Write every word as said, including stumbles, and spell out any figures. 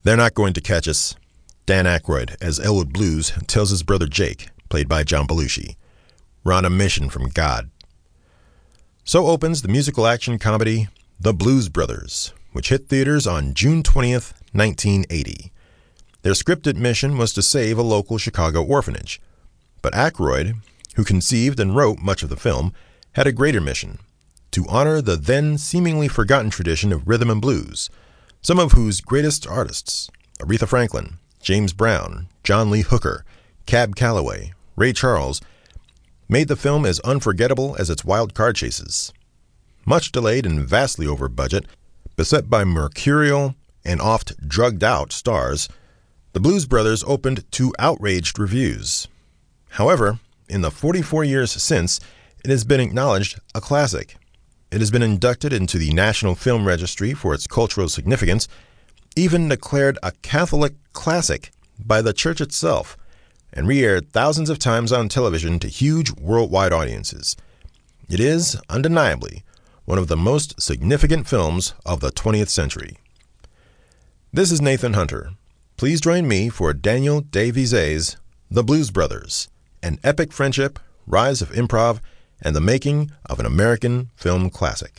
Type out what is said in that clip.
They're not going to catch us. Dan Aykroyd, as Elwood Blues, tells his brother Jake, played by John Belushi. We're on a mission from God. So opens the musical action comedy The Blues Brothers, which hit theaters on June twentieth, nineteen eighty. Their scripted mission was to save a local Chicago orphanage. But Aykroyd, who conceived and wrote much of the film, had a greater mission: to honor the then seemingly forgotten tradition of rhythm and blues, some of whose greatest artists, Aretha Franklin, James Brown, John Lee Hooker, Cab Calloway, Ray Charles, made the film as unforgettable as its wild car chases. Much delayed and vastly over budget, beset by mercurial and oft drugged-out stars, The Blues Brothers opened to outraged reviews. However, in the forty-four years since, it has been acknowledged a classic. It has been inducted into the National Film Registry for its cultural significance, even declared a Catholic classic by the church itself, and re-aired thousands of times on television to huge worldwide audiences. It is, undeniably, one of the most significant films of the twentieth century. This is Nathan Hunter. Please join me for Daniel Day Visé's The Blues Brothers, an epic friendship, rise of improv, and the making of an American film classic.